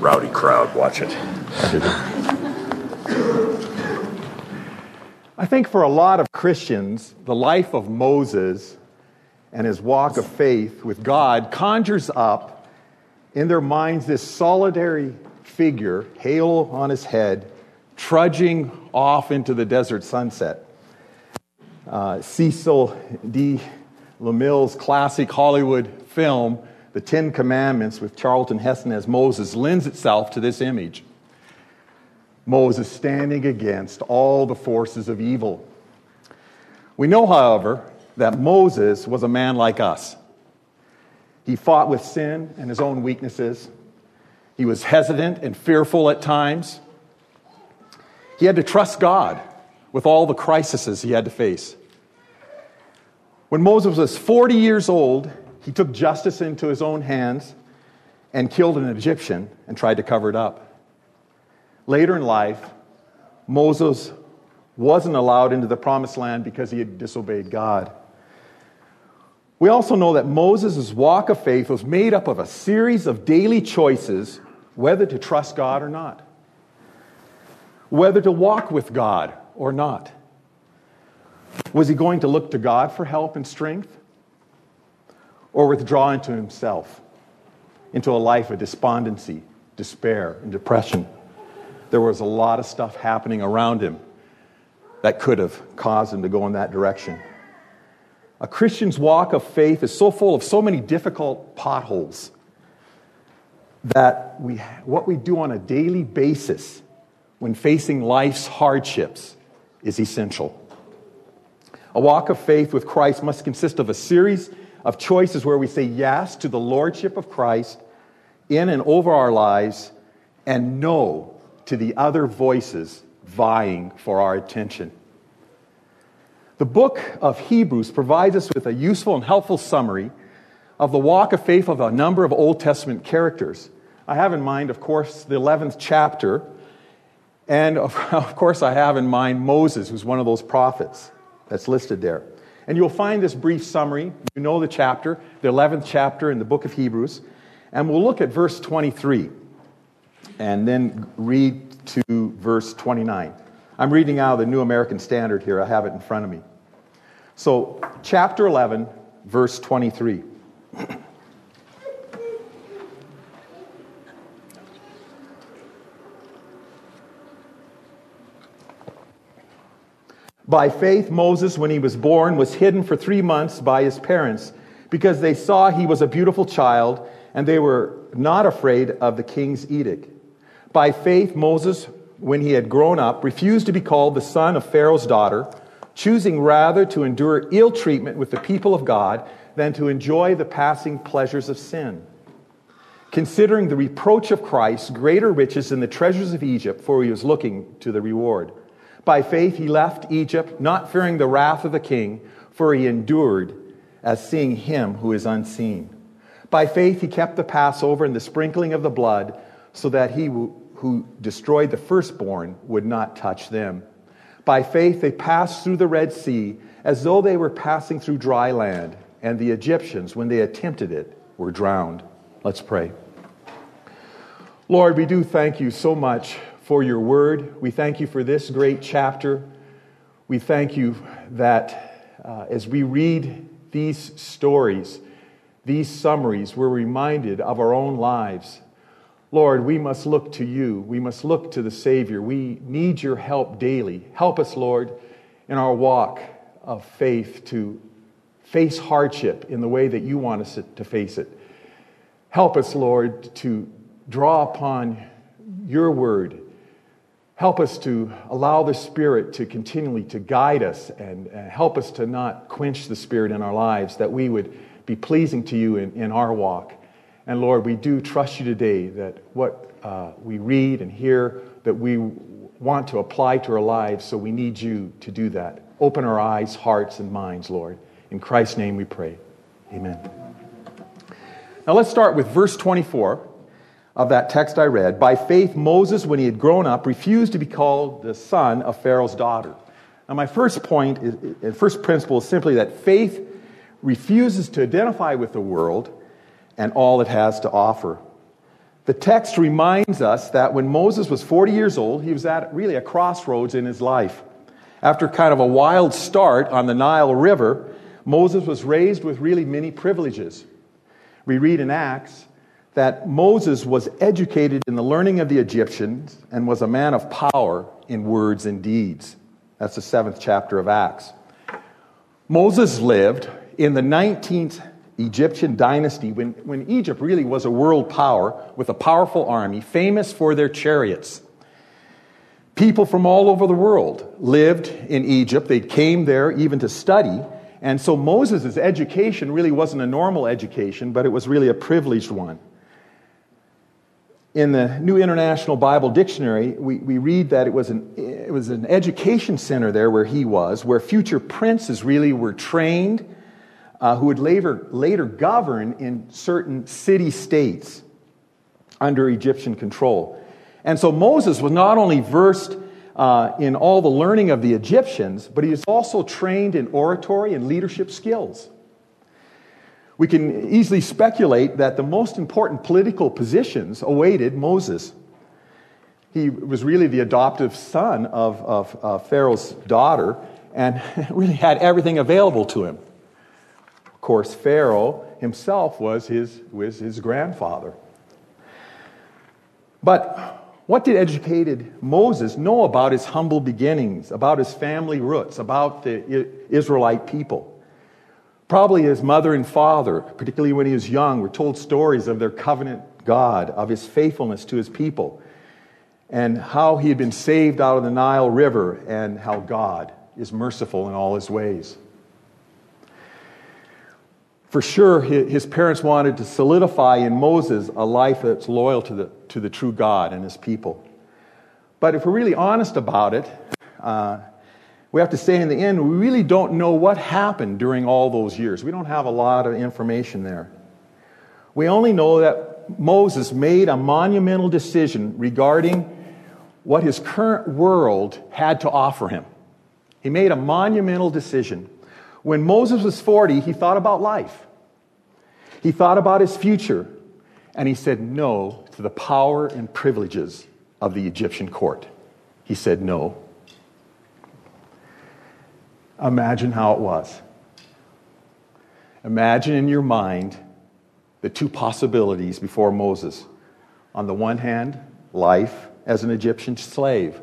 rowdy crowd. Watch it. I think for a lot of Christians, the life of Moses and his walk of faith with God conjures up in their minds this solitary figure, halo on his head, trudging off into the desert sunset. Cecil D. LeMille's classic Hollywood film, The Ten Commandments, with Charlton Heston as Moses, lends itself to this image. Moses standing against all the forces of evil. We know, however, that Moses was a man like us. He fought with sin and his own weaknesses. He was hesitant and fearful at times. He had to trust God with all the crises he had to face. When Moses was 40 years old, he took justice into his own hands and killed an Egyptian and tried to cover it up. Later in life, Moses wasn't allowed into the promised land because he had disobeyed God. We also know that Moses' walk of faith was made up of a series of daily choices whether to trust God or not, whether to walk with God or not. Was he going to look to God for help and strength, or withdraw into himself, into a life of despondency, despair, and depression? There was a lot of stuff happening around him that could have caused him to go in that direction. A Christian's walk of faith is so full of so many difficult potholes that what we do on a daily basis when facing life's hardships is essential. A walk of faith with Christ must consist of a series of choices where we say yes to the lordship of Christ in and over our lives and no to the other voices vying for our attention. The book of Hebrews provides us with a useful and helpful summary of the walk of faith of a number of Old Testament characters. I have in mind, of course, the 11th chapter, and of course I have in mind Moses, who's one of those prophets that's listed there. And you'll find this brief summary. You know the chapter, the 11th chapter in the book of Hebrews, and we'll look at verse 23 and then read to verse 29. I'm reading out of the New American Standard here. I have it in front of me. So, chapter 11, verse 23. By faith, Moses, when he was born, was hidden for 3 months by his parents because they saw he was a beautiful child and they were not afraid of the king's edict. By faith, Moses, when he had grown up, refused to be called the son of Pharaoh's daughter, choosing rather to endure ill treatment with the people of God than to enjoy the passing pleasures of sin. Considering the reproach of Christ greater riches than the treasures of Egypt, for he was looking to the reward. By faith he left Egypt, not fearing the wrath of the king, for he endured as seeing him who is unseen. By faith he kept the Passover and the sprinkling of the blood, so that he who destroyed the firstborn would not touch them. By faith they passed through the Red Sea as though they were passing through dry land, and the Egyptians, when they attempted it, were drowned. Let's pray. Lord, we do thank you so much for your word. We thank you for this great chapter. We thank you that as we read these stories, these summaries, we're reminded of our own lives. Lord, we must look to you. We must look to the Savior. We need your help daily. Help us, Lord, in our walk of faith to face hardship in the way that you want us to face it. Help us, Lord, to draw upon your word. Help us to allow the Spirit to continually to guide us and help us to not quench the Spirit in our lives, that we would be pleasing to you in our walk. And Lord, we do trust you today that what we read and hear, that we want to apply to our lives, so we need you to do that. Open our eyes, hearts, and minds, Lord. In Christ's name we pray. Amen. Now let's start with verse 24 of that text I read. By faith, Moses, when he had grown up, refused to be called the son of Pharaoh's daughter. Now my first principle is simply that faith refuses to identify with the world and all it has to offer. The text reminds us that when Moses was 40 years old, he was at really a crossroads in his life. After kind of a wild start on the Nile River, Moses was raised with really many privileges. We read in Acts that Moses was educated in the learning of the Egyptians and was a man of power in words and deeds. That's the 7th chapter of Acts. Moses lived in the 19th Egyptian dynasty when Egypt really was a world power with a powerful army, famous for their chariots. People from all over the world lived in Egypt. They came there even to study. And so Moses' education really wasn't a normal education, but it was really a privileged one. In the New International Bible Dictionary, we read that it was an education center there where he was, where future princes really were trained, who would later govern in certain city-states under Egyptian control. And so Moses was not only versed in all the learning of the Egyptians, but he was also trained in oratory and leadership skills. We can easily speculate that the most important political positions awaited Moses. He was really the adoptive son of Pharaoh's daughter and really had everything available to him. Of course, Pharaoh himself was his grandfather. But what did educated Moses know about his humble beginnings, about his family roots, about the Israelite people? Probably his mother and father, particularly when he was young, were told stories of their covenant God, of his faithfulness to his people, and how he had been saved out of the Nile River, and how God is merciful in all his ways. For sure, his parents wanted to solidify in Moses a life that's loyal to the true God and his people. But if we're really honest about it, we have to say in the end, we really don't know what happened during all those years. We don't have a lot of information there. We only know that Moses made a monumental decision regarding what his current world had to offer him. He made a monumental decision. When Moses was 40, he thought about life. He thought about his future, and he said no to the power and privileges of the Egyptian court. He said no. Imagine how it was. Imagine in your mind the two possibilities before Moses. On the one hand, life as an Egyptian slave.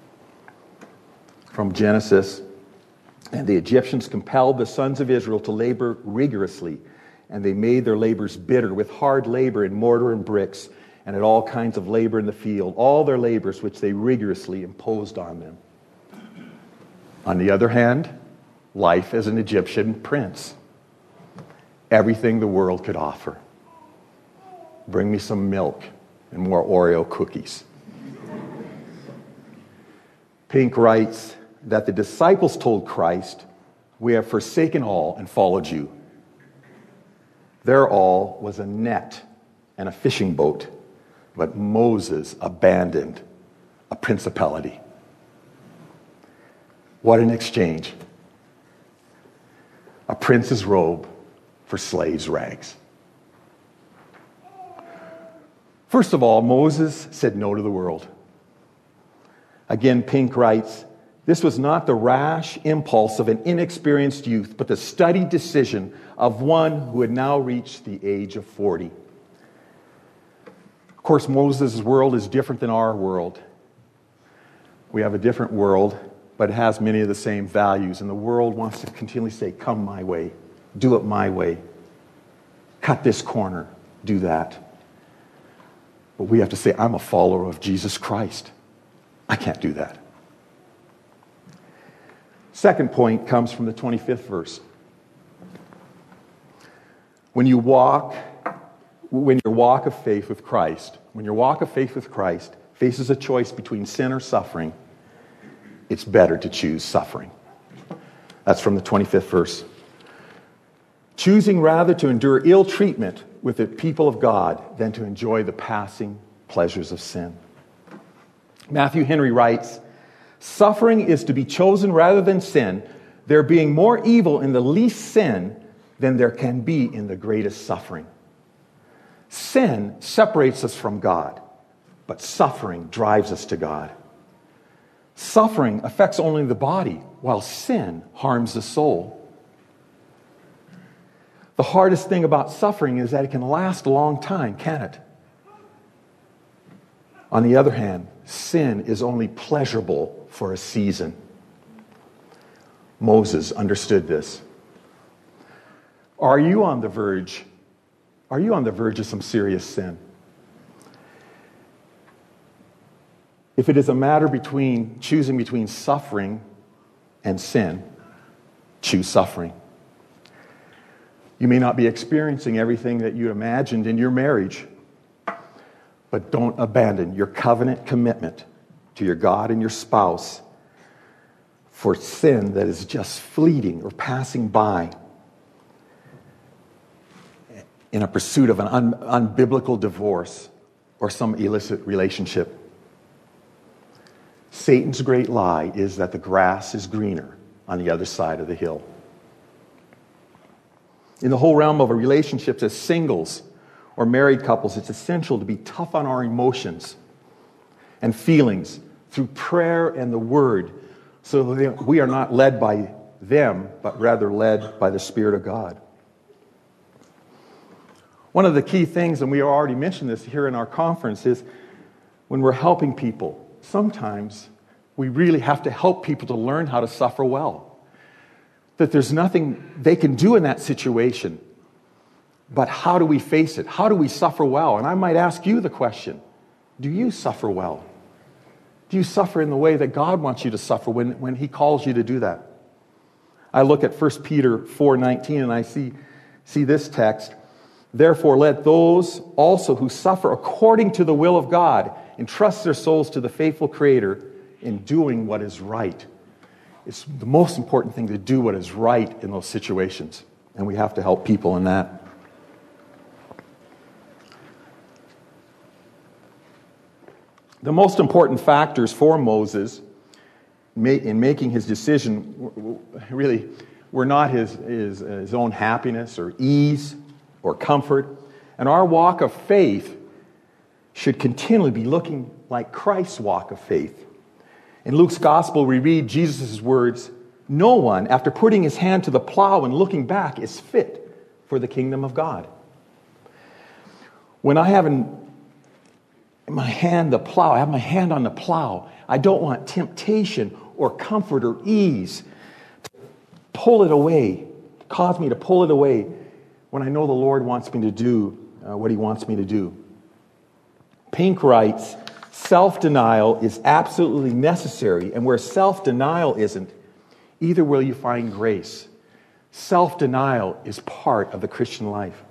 From Genesis, and the Egyptians compelled the sons of Israel to labor rigorously, and they made their labors bitter with hard labor in mortar and bricks, and at all kinds of labor in the field, all their labors which they rigorously imposed on them. On the other hand, life as an Egyptian prince. Everything the world could offer. Bring me some milk and more Oreo cookies. Pink writes that the disciples told Christ, "We have forsaken all and followed you." Their all was a net and a fishing boat, but Moses abandoned a principality. What an exchange. A prince's robe for slave's rags. First of all, Moses said no to the world. Again, Pink writes, this was not the rash impulse of an inexperienced youth, but the studied decision of one who had now reached the age of 40. Of course, Moses' world is different than our world. We have a different world, but it has many of the same values. And the world wants to continually say, come my way, do it my way, cut this corner, do that. But we have to say, I'm a follower of Jesus Christ. I can't do that. Second point comes from the 25th verse. When your walk of faith with Christ faces a choice between sin or suffering, it's better to choose suffering. That's from the 25th verse. Choosing rather to endure ill treatment with the people of God than to enjoy the passing pleasures of sin. Matthew Henry writes, suffering is to be chosen rather than sin, there being more evil in the least sin than there can be in the greatest suffering. Sin separates us from God, but suffering drives us to God. Suffering affects only the body, while sin harms the soul. The hardest thing about suffering is that it can last a long time, can't it? On the other hand, sin is only pleasurable for a season. Moses understood this. Are you on the verge of some serious sin? If it is a matter choosing between suffering and sin, choose suffering. You may not be experiencing everything that you imagined in your marriage, but don't abandon your covenant commitment to your God and your spouse for sin that is just fleeting or passing by in a pursuit of an unbiblical divorce or some illicit relationship. Satan's great lie is that the grass is greener on the other side of the hill. In the whole realm of relationships as singles or married couples, it's essential to be tough on our emotions and feelings through prayer and the Word, so that we are not led by them, but rather led by the Spirit of God. One of the key things, and we already mentioned this here in our conference, is when we're helping people, sometimes we really have to help people to learn how to suffer well. That there's nothing they can do in that situation. But how do we face it? How do we suffer well? And I might ask you the question, do you suffer well? Do you suffer in the way that God wants you to suffer when He calls you to do that? I look at 1 Peter 4:19 and I see this text. Therefore, let those also who suffer according to the will of God entrust their souls to the faithful Creator in doing what is right. It's the most important thing to do what is right in those situations. And we have to help people in that. The most important factors for Moses in making his decision really were not his own happiness or ease or comfort. And our walk of faith should continually be looking like Christ's walk of faith. In Luke's gospel, we read Jesus' words, "No one, after putting his hand to the plow and looking back, is fit for the kingdom of God." When I have in my hand the plow, I have my hand on the plow, I don't want temptation or comfort or ease to pull it away, cause me to pull it away when I know the Lord wants me to do what He wants me to do. Pink writes, self-denial is absolutely necessary, and where self-denial isn't, either will you find grace. Self-denial is part of the Christian life.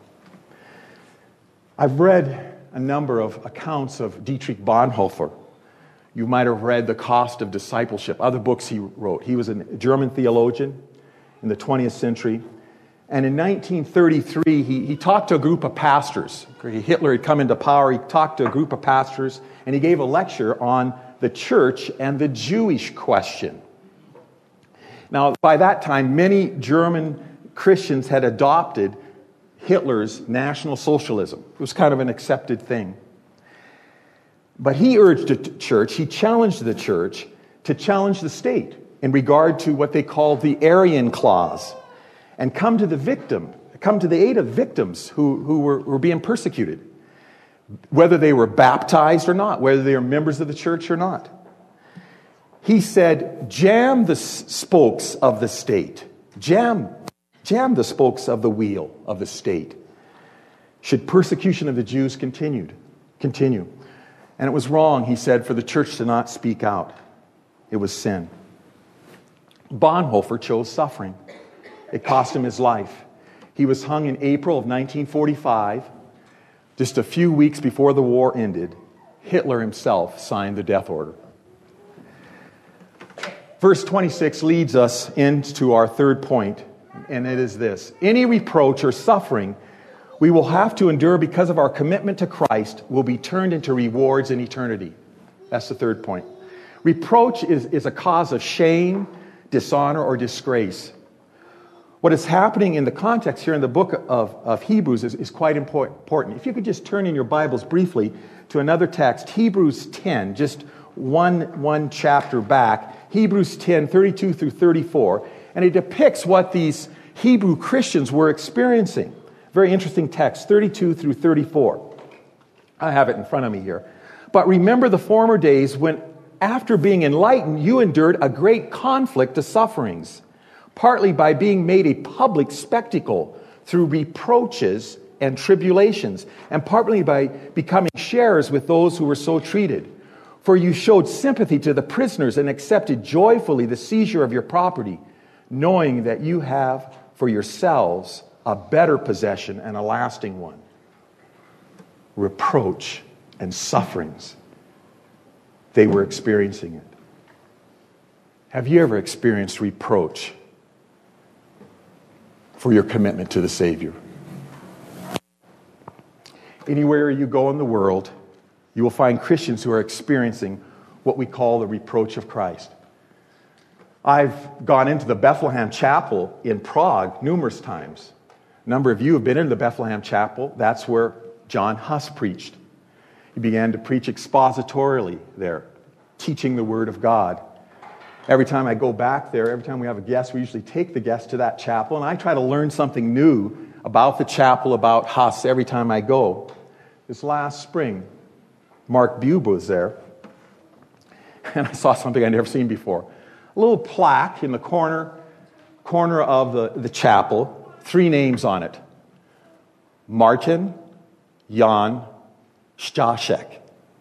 I've read a number of accounts of Dietrich Bonhoeffer. You might have read The Cost of Discipleship, other books he wrote. He was a German theologian in the 20th century. And in 1933, he talked to a group of pastors. Hitler had come into power. He talked to a group of pastors, and he gave a lecture on the church and the Jewish question. Now, by that time, many German Christians had adopted Hitler's National Socialism. It was kind of an accepted thing. But he urged the church, he challenged the church to challenge the state in regard to what they called the Aryan Clause, and come to the aid of victims who were being persecuted, whether they were baptized or not, whether they were members of the church or not. He said, jam the spokes of the state. Jam the spokes of the wheel of the state. Should persecution of the Jews continue. And it was wrong, he said, for the church to not speak out. It was sin. Bonhoeffer chose suffering. It cost him his life. He was hung in April of 1945. Just a few weeks before the war ended, Hitler himself signed the death order. Verse 26 leads us into our third point, and it is this. Any reproach or suffering we will have to endure because of our commitment to Christ will be turned into rewards in eternity. That's the third point. Reproach is a cause of shame, dishonor, or disgrace. What is happening in the context here in the book of Hebrews is quite important. If you could just turn in your Bibles briefly to another text, Hebrews 10, just one chapter back, Hebrews 10, 32 through 34, and it depicts what these Hebrew Christians were experiencing. Very interesting text, 32 through 34. I have it in front of me here. But remember the former days when, after being enlightened, you endured a great conflict of sufferings, partly by being made a public spectacle through reproaches and tribulations, and partly by becoming sharers with those who were so treated. For you showed sympathy to the prisoners and accepted joyfully the seizure of your property, knowing that you have for yourselves a better possession and a lasting one. Reproach and sufferings. They were experiencing it. Have you ever experienced reproach for your commitment to the Savior? Anywhere you go in the world, you will find Christians who are experiencing what we call the reproach of Christ. I've gone into the Bethlehem Chapel in Prague numerous times. A number of you have been in the Bethlehem Chapel. That's where John Huss preached. He began to preach expositorily there, teaching the Word of God. Every time I go back there, every time we have a guest, we usually take the guest to that chapel, and I try to learn something new about the chapel, about Huss, every time I go. This last spring, Mark Bube was there, and I saw something I'd never seen before. A little plaque in the corner of the chapel, 3 names on it. Martin Jan Staszek.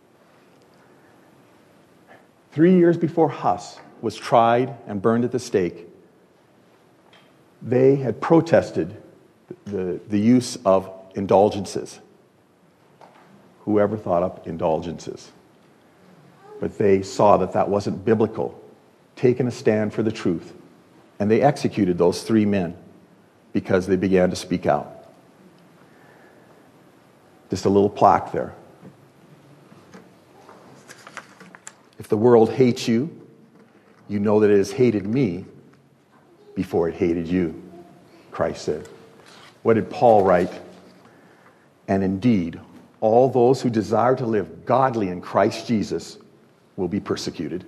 3 years before Huss was tried and burned at the stake, they had protested the use of indulgences. Whoever thought up indulgences? But they saw that that wasn't biblical, taking a stand for the truth. And they executed those 3 men because they began to speak out. Just a little plaque there. If the world hates you, you know that it has hated me before it hated you, Christ said. What did Paul write? And indeed, all those who desire to live godly in Christ Jesus will be persecuted.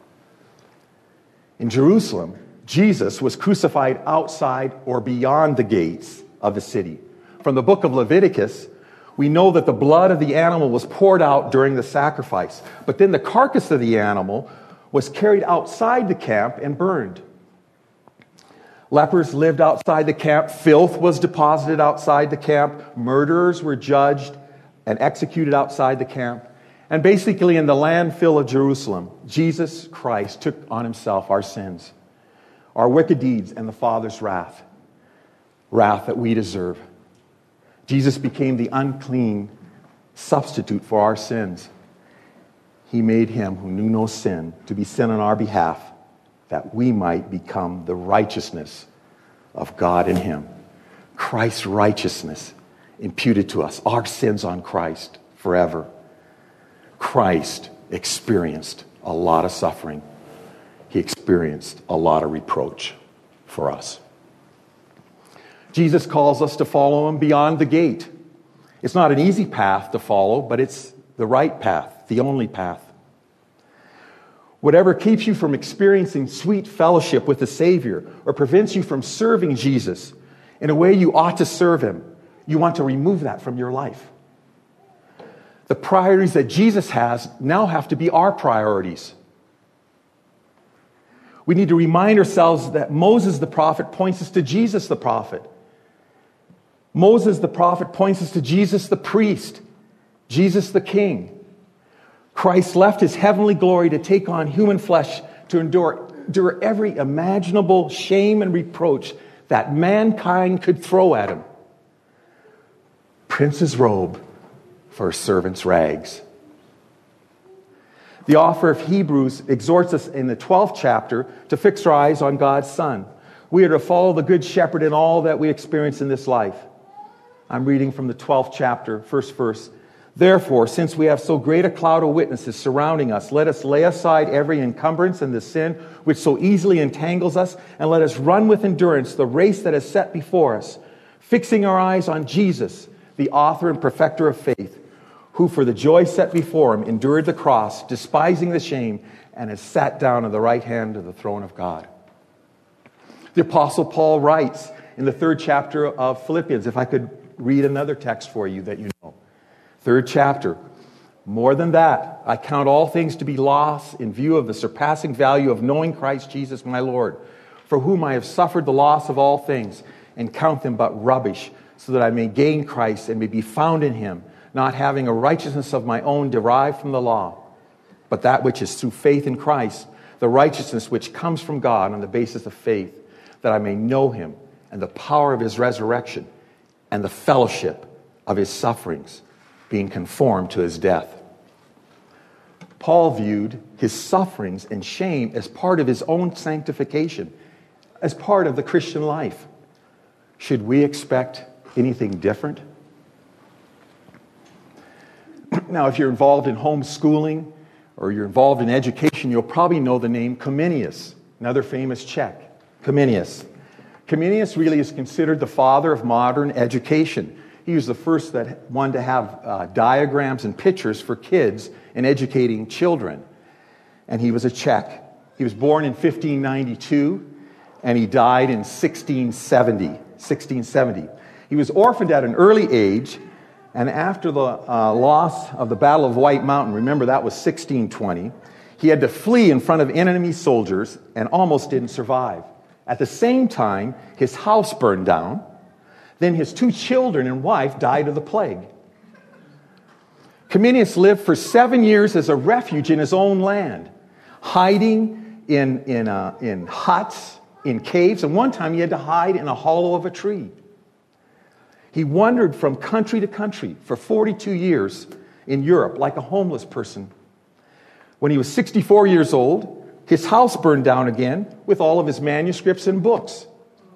In Jerusalem, Jesus was crucified outside or beyond the gates of the city. From the book of Leviticus, we know that the blood of the animal was poured out during the sacrifice. But then the carcass of the animal was carried outside the camp and burned. Lepers lived outside the camp. Filth was deposited outside the camp. Murderers were judged and executed outside the camp. And basically in the landfill of Jerusalem, Jesus Christ took on himself our sins, our wicked deeds, and the Father's wrath that we deserve. Jesus became the unclean substitute for our sins. He made him who knew no sin to be sin on our behalf, that we might become the righteousness of God in him. Christ's righteousness imputed to us, our sins on Christ forever. Christ experienced a lot of suffering. He experienced a lot of reproach for us. Jesus calls us to follow him beyond the gate. It's not an easy path to follow, but it's the right path, the only path. Whatever keeps you from experiencing sweet fellowship with the Savior or prevents you from serving Jesus in a way you ought to serve him, you want to remove that from your life. The priorities that Jesus has now have to be our priorities. We need to remind ourselves that Moses the prophet points us to Jesus the prophet. Moses the prophet points us to Jesus the priest, Jesus the king. Christ left his heavenly glory to take on human flesh to endure every imaginable shame and reproach that mankind could throw at him. Prince's robe for a servant's rags. The author of Hebrews exhorts us in the 12th chapter to fix our eyes on God's Son. We are to follow the Good Shepherd in all that we experience in this life. I'm reading from the 12th chapter, first verse. Therefore, since we have so great a cloud of witnesses surrounding us, let us lay aside every encumbrance and the sin which so easily entangles us, and let us run with endurance the race that is set before us, fixing our eyes on Jesus, the author and perfecter of faith, who for the joy set before him endured the cross, despising the shame, and has sat down at the right hand of the throne of God. The Apostle Paul writes in the 3rd chapter of Philippians, if I could read another text for you that you know. 3rd chapter. More than that, I count all things to be loss in view of the surpassing value of knowing Christ Jesus my Lord, for whom I have suffered the loss of all things, and count them but rubbish, so that I may gain Christ and may be found in him, not having a righteousness of my own derived from the law, but that which is through faith in Christ, the righteousness which comes from God on the basis of faith, that I may know him and the power of his resurrection and the fellowship of his sufferings, being conformed to his death. Paul viewed his sufferings and shame as part of his own sanctification, as part of the Christian life. Should we expect anything different? Now, if you're involved in homeschooling or you're involved in education, you'll probably know the name Comenius, another famous Czech. Comenius. Comenius really is considered the father of modern education. He was the first one to have diagrams and pictures for kids in educating children. And he was a Czech. He was born in 1592, and he died in 1670. He was orphaned at an early age, and after the loss of the Battle of White Mountain, remember that was 1620, he had to flee in front of enemy soldiers and almost didn't survive. At the same time, his house burned down. Then his 2 children and wife died of the plague. Comenius lived for 7 years as a refuge in his own land, hiding in huts, in caves, and one time he had to hide in a hollow of a tree. He wandered from country to country for 42 years in Europe like a homeless person. When he was 64 years old, his house burned down again with all of his manuscripts and books.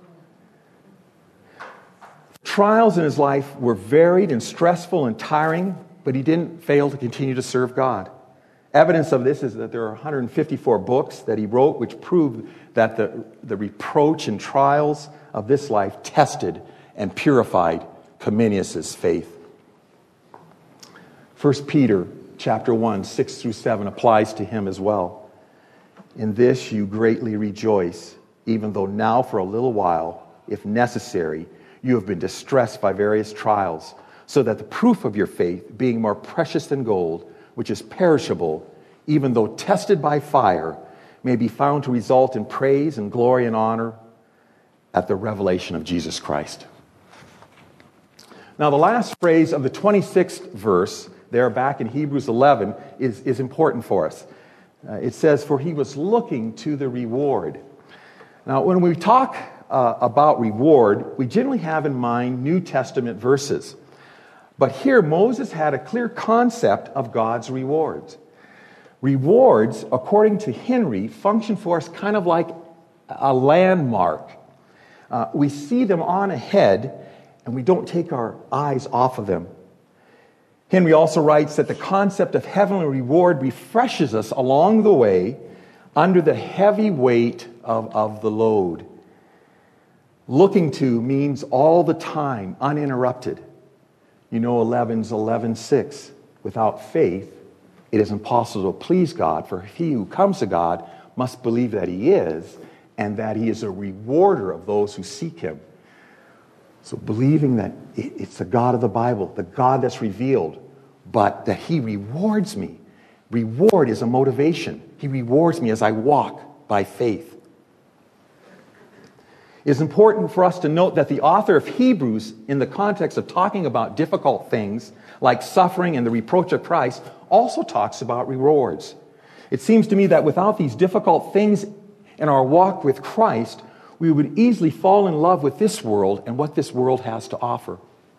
Trials in his life were varied and stressful and tiring, but he didn't fail to continue to serve God. Evidence of this is that there are 154 books that he wrote, which prove that the reproach and trials of this life tested and purified Comenius' faith. 1 Peter chapter 1, 6 through 7 applies to him as well. In this you greatly rejoice, even though now for a little while, if necessary, you have been distressed by various trials, so that the proof of your faith, being more precious than gold, which is perishable, even though tested by fire, may be found to result in praise and glory and honor at the revelation of Jesus Christ. Now, the last phrase of the 26th verse, there back in Hebrews 11, is important for us. It says, for he was looking to the reward. Now, when we talk about reward, we generally have in mind New Testament verses. But here, Moses had a clear concept of God's rewards. Rewards, according to Henry, function for us kind of like a landmark. We see them on ahead, and we don't take our eyes off of them. Henry also writes that the concept of heavenly reward refreshes us along the way under the heavy weight of the load. Looking to means all the time, uninterrupted. You know 11:6. Without faith, it is impossible to please God, for he who comes to God must believe that he is, and that he is a rewarder of those who seek him. So believing that it's the God of the Bible, the God that's revealed, but that he rewards me. Reward is a motivation. He rewards me as I walk by faith. It is important for us to note that the author of Hebrews, in the context of talking about difficult things like suffering and the reproach of Christ, also talks about rewards. It seems to me that without these difficult things in our walk with Christ, we would easily fall in love with this world and what this world has to offer.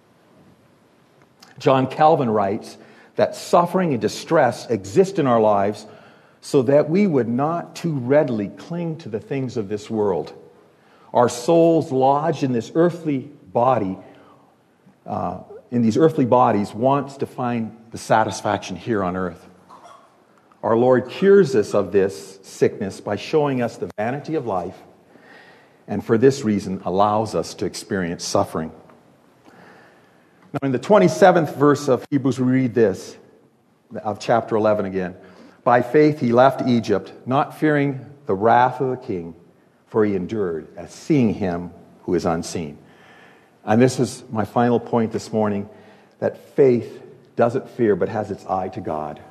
John Calvin writes that suffering and distress exist in our lives so that we would not too readily cling to the things of this world. Our souls lodged in this earthly body in these earthly bodies wants to find the satisfaction here on earth. Our Lord cures us of this sickness by showing us the vanity of life, and for this reason allows us to experience suffering. Now, in the 27th verse of Hebrews, we read this, of chapter 11 again. By faith he left Egypt, not fearing the wrath of the king, for he endured as seeing him who is unseen. And this is my final point this morning, that faith doesn't fear but has its eye to God.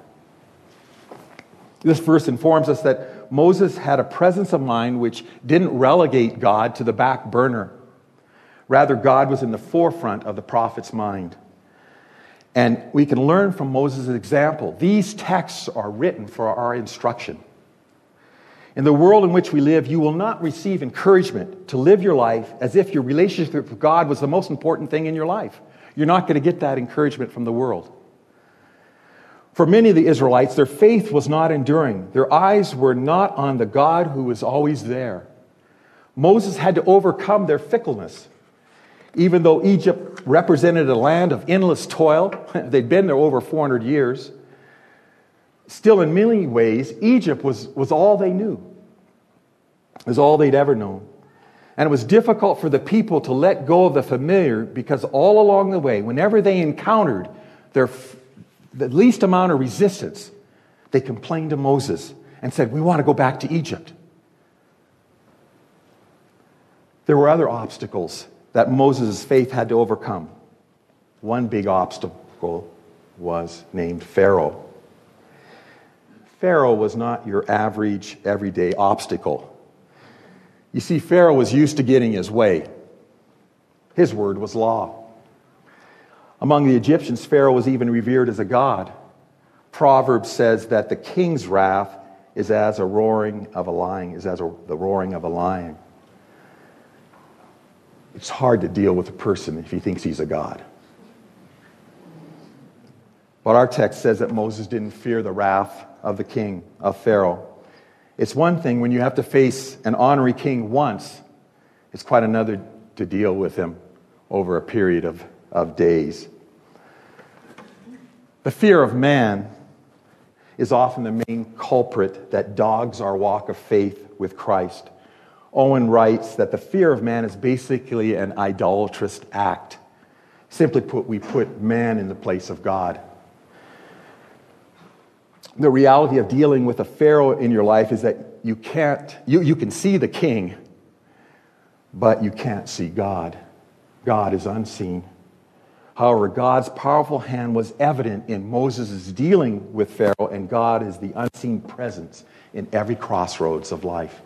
This verse informs us that Moses had a presence of mind which didn't relegate God to the back burner. Rather, God was in the forefront of the prophet's mind. And we can learn from Moses' example. These texts are written for our instruction. In the world in which we live, you will not receive encouragement to live your life as if your relationship with God was the most important thing in your life. You're not going to get that encouragement from the world. For many of the Israelites, their faith was not enduring. Their eyes were not on the God who was always there. Moses had to overcome their fickleness. Even though Egypt represented a land of endless toil, they'd been there over 400 years, still in many ways, Egypt was all they knew. It was all they'd ever known. And it was difficult for the people to let go of the familiar because all along the way, whenever they encountered the least amount of resistance, they complained to Moses and said, "We want to go back to Egypt." There were other obstacles that Moses' faith had to overcome. One big obstacle was named Pharaoh. Pharaoh was not your average, everyday obstacle. You see, Pharaoh was used to getting his way. His word was law. Among the Egyptians, Pharaoh was even revered as a god. Proverbs says that the king's wrath is as the roaring of a lion. It's hard to deal with a person if he thinks he's a god. But our text says that Moses didn't fear the wrath of the king, of Pharaoh. It's one thing when you have to face an honorary king once. It's quite another to deal with him over a period of days. The fear of man is often the main culprit that dogs our walk of faith with Christ. Owen writes that the fear of man is basically an idolatrous act. Simply put, we put man in the place of God. The reality of dealing with a Pharaoh in your life is that you can see the king, but you can't see God. God is unseen. However, God's powerful hand was evident in Moses' dealing with Pharaoh, and God is the unseen presence in every crossroads of life.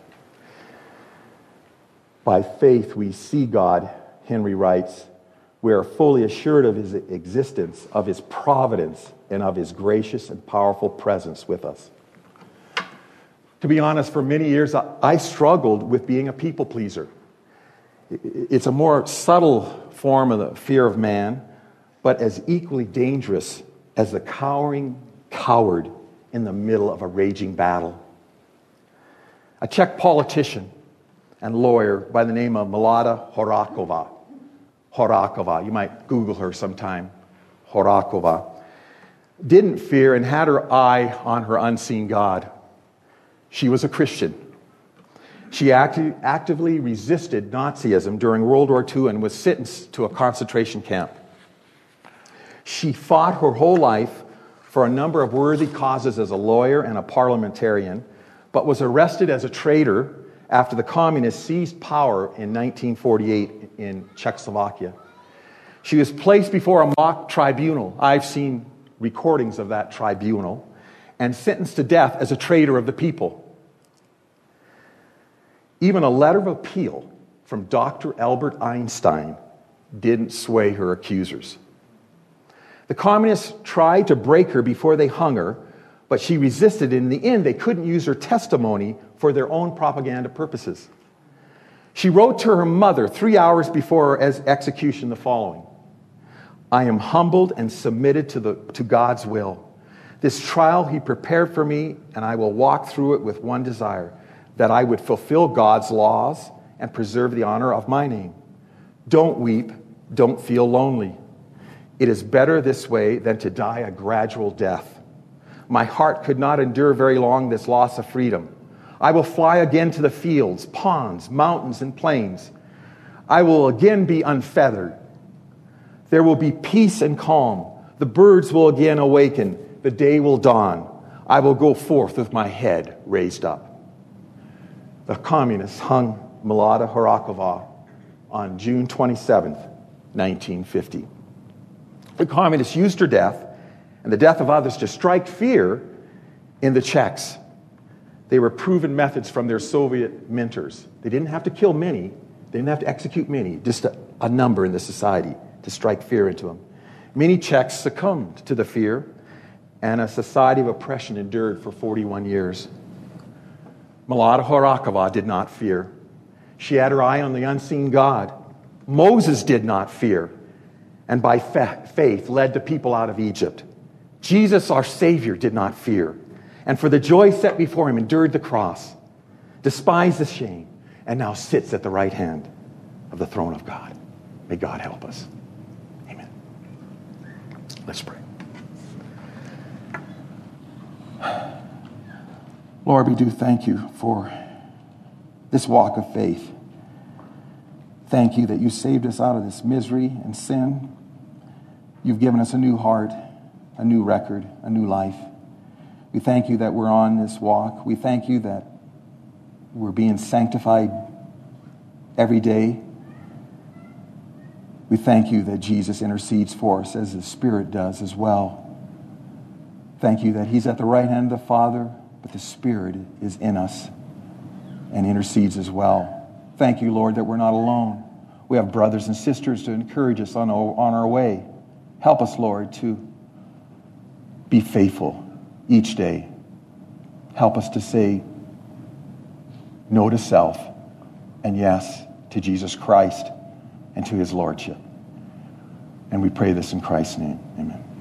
By faith, we see God, Henry writes. We are fully assured of his existence, of his providence, and of his gracious and powerful presence with us. To be honest, for many years, I struggled with being a people pleaser. It's a more subtle form of the fear of man, but as equally dangerous as the cowering coward in the middle of a raging battle. A Czech politician and lawyer by the name of Milada Horáková, you might Google her sometime, Horáková, didn't fear and had her eye on her unseen God. She was a Christian. She actively resisted Nazism during World War II and was sentenced to a concentration camp. She fought her whole life for a number of worthy causes as a lawyer and a parliamentarian, but was arrested as a traitor after the communists seized power in 1948 in Czechoslovakia. She was placed before a mock tribunal. I've seen recordings of that tribunal, and sentenced to death as a traitor of the people. Even a letter of appeal from Dr. Albert Einstein didn't sway her accusers. The communists tried to break her before they hung her, but she resisted. In the end, they couldn't use her testimony for their own propaganda purposes. She wrote to her mother 3 hours before her execution the following: "I am humbled and submitted to God's will. This trial he prepared for me, and I will walk through it with one desire, that I would fulfill God's laws and preserve the honor of my name. Don't weep, don't feel lonely. It is better this way than to die a gradual death. My heart could not endure very long this loss of freedom. I will fly again to the fields, ponds, mountains, and plains. I will again be unfeathered. There will be peace and calm. The birds will again awaken. The day will dawn. I will go forth with my head raised up. The communists hung Mlada Horakova on June 27th, 1950. The communists used her death and the death of others to strike fear in the Czechs. They were proven methods from their Soviet mentors. They didn't have to kill many. They didn't have to execute many, just a number in the society to strike fear into them. Many Czechs succumbed to the fear, and a society of oppression endured for 41 years. Mlada Horakova did not fear. She had her eye on the unseen God. Moses did not fear, and by faith led the people out of Egypt. Jesus, our Savior, did not fear, and for the joy set before him endured the cross, despised the shame, and now sits at the right hand of the throne of God. May God help us. Amen. Let's pray. Lord, we do thank you for this walk of faith. Thank you that you saved us out of this misery and sin. You've given us a new heart, a new record, a new life. We thank you that we're on this walk. We thank you that we're being sanctified every day. We thank you that Jesus intercedes for us as the Spirit does as well. Thank you that he's at the right hand of the Father, but the Spirit is in us and intercedes as well. Thank you, Lord, that we're not alone. We have brothers and sisters to encourage us on our way. Help us, Lord, to be faithful each day. Help us to say no to self and yes to Jesus Christ and to his Lordship. And we pray this in Christ's name. Amen.